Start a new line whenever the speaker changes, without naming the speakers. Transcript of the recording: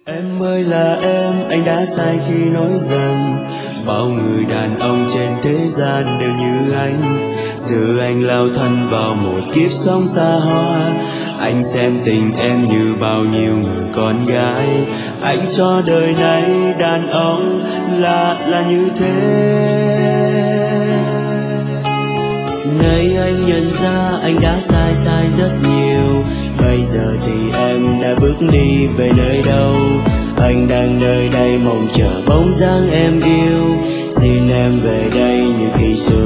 Em ơi là em, anh đã sai khi nói rằng bao người đàn ông trên thế gian đều như anh. Giờ anh lao thân vào một kiếp sống xa hoa. Anh xem tình em như bao nhiêu người con gái. Anh cho đời này đàn ông là như thế. Nay anh nhận ra anh đã sai rất nhiều. Bây giờ thì em đã bước đi về nơi đâu? Anh đang nơi đây mong chờ bóng dáng em yêu. Xin em về đây như khi xưa